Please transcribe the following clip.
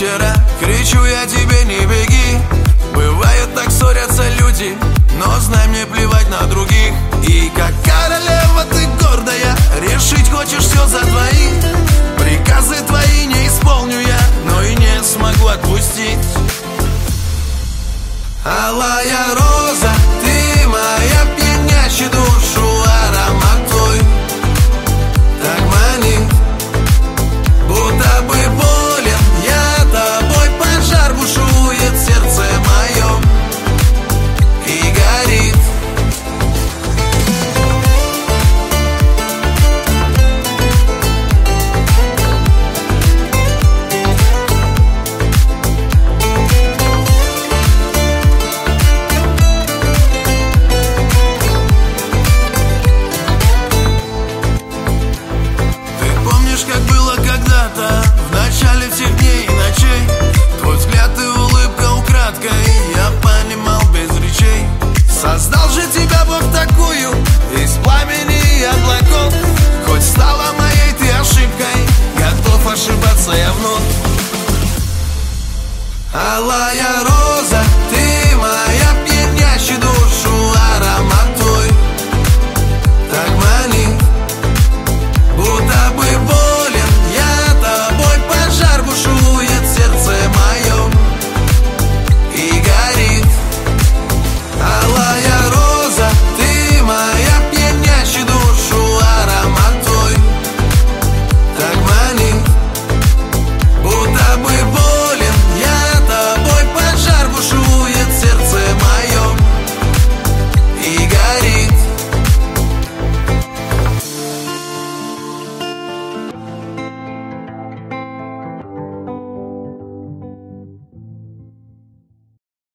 вечера. Кричу я тебе, не беги. Бывает, так ссорятся люди, но знай, мне плевать на других. И как королева ты гордая, решить хочешь все за двоих. Приказы твои не исполню я, но и не смогу отпустить. Алая роза, ты моя, пьянящая душу аромат твой так манит, будто бы болен я тобой. Пожар бушует в сердце моем и горит. Как было когда-то, в начале всех дней и ночей. Твой взгляд и улыбка украдкой, я понимал без речей. Создал же тебя Бог такую, из пламени и облаков. Хоть стала моей ты ошибкой, готов ошибаться я вновь. Алая роза.